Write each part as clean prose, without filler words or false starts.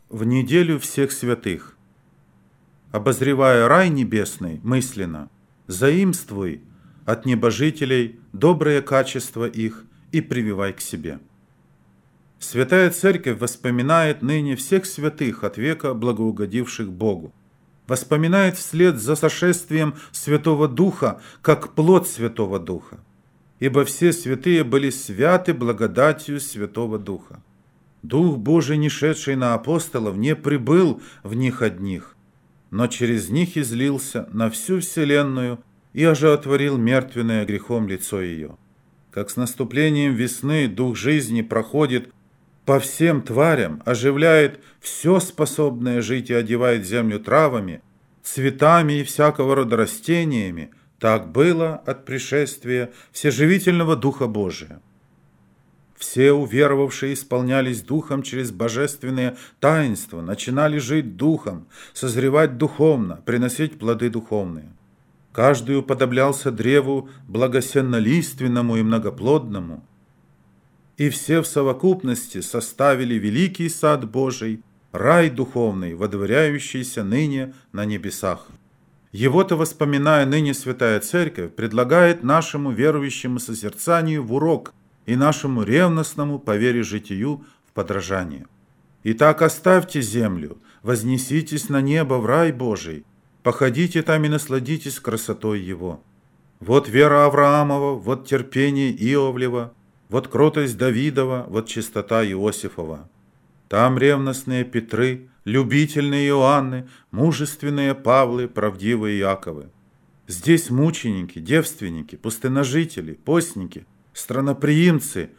В неделю всех святых, обозревая рай небесный мысленно, заимствуй от небожителей добрые качества их и прививай к себе. Святая Церковь воспоминает ныне всех святых от века благоугодивших Богу. Воспоминает вслед за сошествием Святого Духа, как плод Святого Духа. Ибо все святые были святы благодатью Святого Духа. Дух Божий, не шедший на апостолов, не прибыл в них одних, но через них излился на всю вселенную и оживотворил мертвенное грехом лицо ее. Как с наступлением весны Дух жизни проходит по всем тварям, оживляет все способное жить и одевает землю травами, цветами и всякого рода растениями, так было от пришествия Всеживительного Духа Божия. Все уверовавшие исполнялись Духом через божественные таинства, начинали жить Духом, созревать духовно, приносить плоды духовные. Каждый уподоблялся древу благосеннолиственному и многоплодному, и все в совокупности составили великий сад Божий, рай духовный, водворяющийся ныне на небесах. Его-то, воспоминая ныне Святая Церковь, предлагает нашему верующему созерцанию в урок и нашему ревностному по вере житию в подражание. Итак, оставьте землю, вознеситесь на небо в рай Божий, походите там и насладитесь красотой его. Вот вера Авраамова, вот терпение Иовлева, вот кротость Давидова, вот чистота Иосифова. Там ревностные Петры, любительные Иоанны, мужественные Павлы, правдивые Яковы. Здесь мученики, девственники, пустыножители, постники, странноприимцы,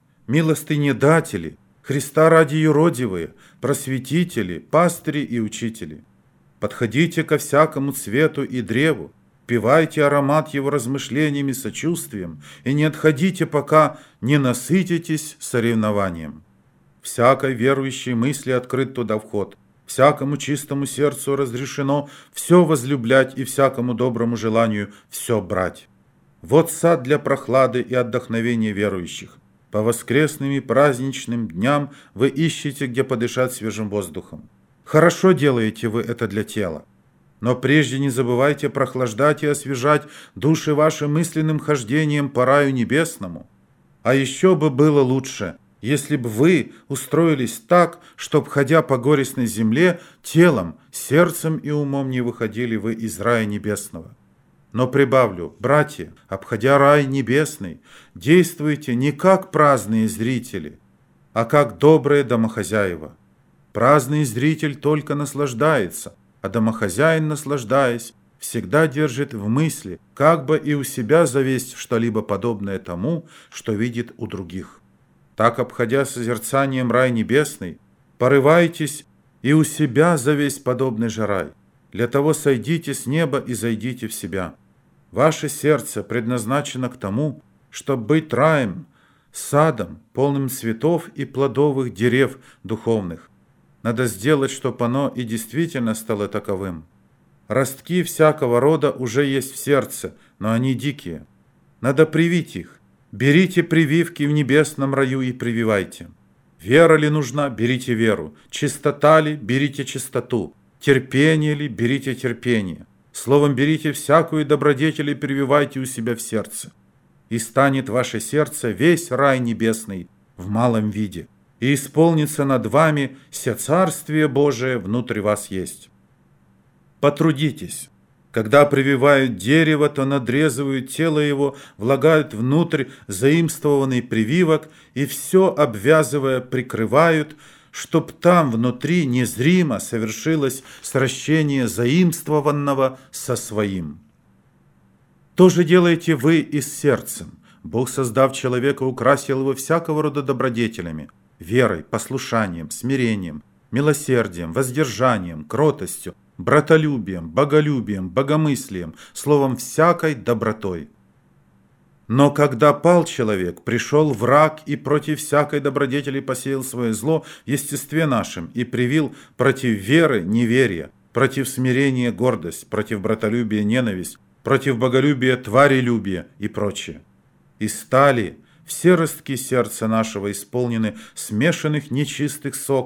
милостынедатели, Христа ради юродивые, просветители, пастыри и учители. Подходите ко всякому цвету и древу, пивайте аромат его размышлениями, сочувствием, и не отходите, пока не насытитесь соревнованием. Всякой верующей мысли открыт туда вход, всякому чистому сердцу разрешено все возлюблять и всякому доброму желанию все брать. Вот сад для прохлады и отдохновения верующих. По воскресным и праздничным дням вы ищете, где подышать свежим воздухом. Хорошо делаете вы это для тела. Но прежде не забывайте прохлаждать и освежать души ваши мысленным хождением по раю небесному. А еще бы было лучше, если бы вы устроились так, чтоб, ходя по горестной земле, телом, сердцем и умом не выходили вы из рая небесного. Но прибавлю, братья, обходя рай небесный, действуйте не как праздные зрители, а как добрые домохозяева. Праздный зритель только наслаждается, а домохозяин, наслаждаясь, всегда держит в мысли, как бы и у себя завесть что-либо подобное тому, что видит у других. Так, обходя созерцанием рай небесный, порывайтесь и у себя завесть подобный же рай. Для того сойдите с неба и зайдите в себя. Ваше сердце предназначено к тому, чтобы быть раем, садом, полным цветов и плодовых дерев духовных. Надо сделать, чтобы оно и действительно стало таковым. Ростки всякого рода уже есть в сердце, но они дикие. Надо привить их. Берите прививки в небесном раю и прививайте. Вера ли нужна? Берите веру. Чистота ли? Берите чистоту. Терпение ли? Берите терпение. Словом, берите всякую добродетель и прививайте у себя в сердце. И станет ваше сердце весь рай небесный в малом виде. И исполнится над вами все Царствие Божие внутри вас есть. Потрудитесь. Когда прививают дерево, то надрезывают тело его, влагают внутрь заимствованный прививок и все, обвязывая, прикрывают, чтоб там внутри незримо совершилось сращение заимствованного со своим. То же делаете вы и с сердцем. Бог, создав человека, украсил его всякого рода добродетелями, верой, послушанием, смирением, милосердием, воздержанием, кротостью, братолюбием, боголюбием, богомыслием, словом, всякой добротой. Но когда пал человек, пришел враг и против всякой добродетели посеял свое зло в естестве нашем и привил против веры неверие, против смирения гордость, против братолюбия ненависть, против боголюбия тварелюбие и прочее. И стали все ростки сердца нашего исполнены смешанных нечистых соков,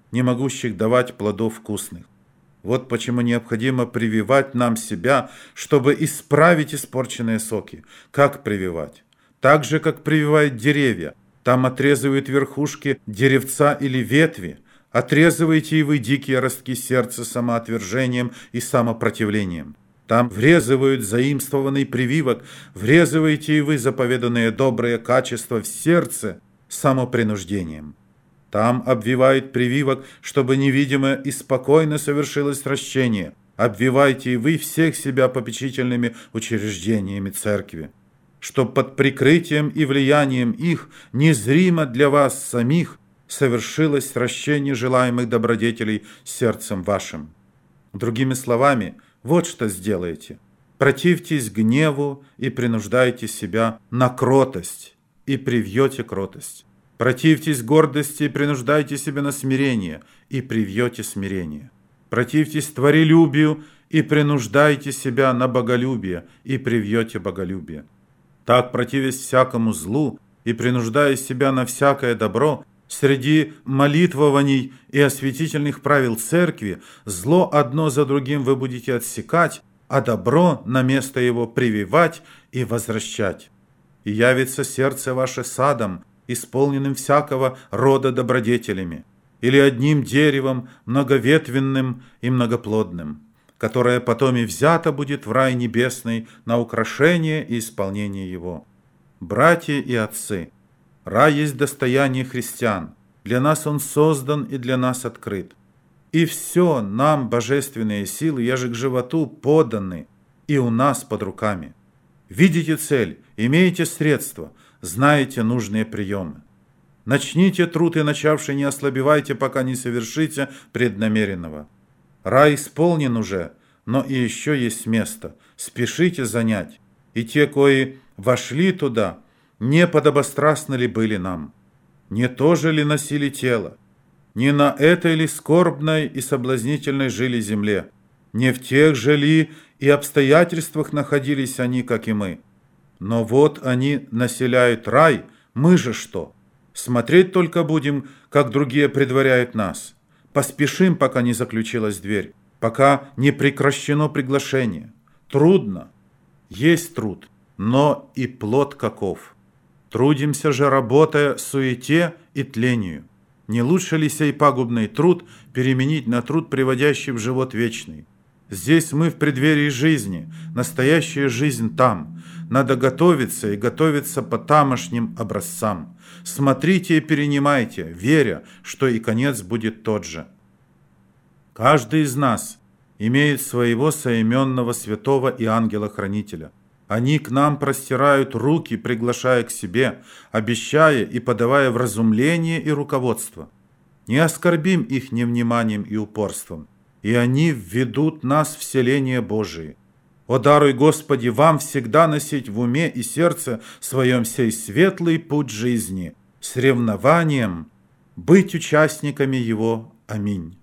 не могущих давать плодов вкусных. Вот почему необходимо прививать нам себя, чтобы исправить испорченные соки. Как прививать? Так же, как прививают деревья. Там отрезывают верхушки деревца или ветви. Отрезываете и вы дикие ростки сердца самоотвержением и самопротивлением. Там врезывают заимствованный прививок, врезываете и вы заповеданные добрые качества в сердце самопринуждением. Там обвивает прививок, чтобы невидимо и спокойно совершилось сращение. Обвивайте и вы всех себя попечительными учреждениями церкви, чтоб под прикрытием и влиянием их незримо для вас самих совершилось сращение желаемых добродетелей сердцем вашим. Другими словами, вот что сделаете. Противьтесь гневу и принуждайте себя на кротость, и привьете кротость. Противьтесь гордости и принуждайте себя на смирение, и привьете смирение. Противьтесь творелюбию и принуждайте себя на боголюбие, и привьете боголюбие. Так, противясь всякому злу и принуждая себя на всякое добро, среди молитвований и осветительных правил церкви зло одно за другим вы будете отсекать, а добро на место его прививать и возвращать. И явится сердце ваше садом, исполненным всякого рода добродетелями, или одним деревом, многоветвенным и многоплодным, которое потом и взято будет в рай небесный на украшение и исполнение его. Братья и отцы, рай есть достояние христиан, для нас он создан и для нас открыт. И все нам, божественные силы, яже к животу поданы, и у нас под руками. Видите цель, имеете средства, знаете нужные приемы. Начните труд и начавши не ослабевайте, пока не совершите преднамеренного. Рай исполнен уже, но и еще есть место. Спешите занять. И те, кои вошли туда, не подобострастны ли были нам? Не то же ли носили тело? Не на этой ли скорбной и соблазнительной жили земле? Не в тех же ли и обстоятельствах находились они, как и мы? Но вот они населяют рай, мы же что? Смотреть только будем, как другие предваряют нас. Поспешим, пока не заключилась дверь, пока не прекращено приглашение. Трудно. Есть труд, но и плод каков. Трудимся же, работая суете и тлению. Не лучше ли сей пагубный труд переменить на труд, приводящий в живот вечный? Здесь мы в преддверии жизни, настоящая жизнь там. Надо готовиться и готовиться по тамошним образцам. Смотрите и перенимайте, веря, что и конец будет тот же. Каждый из нас имеет своего соименного святого и ангела-хранителя. Они к нам простирают руки, приглашая к себе, обещая и подавая вразумление и руководство. Не оскорбим их невниманием и упорством, и они введут нас в селение Божие. О, даруй, Господи, вам всегда носить в уме и сердце своем сей светлый путь жизни, с ревнованием быть участниками его. Аминь.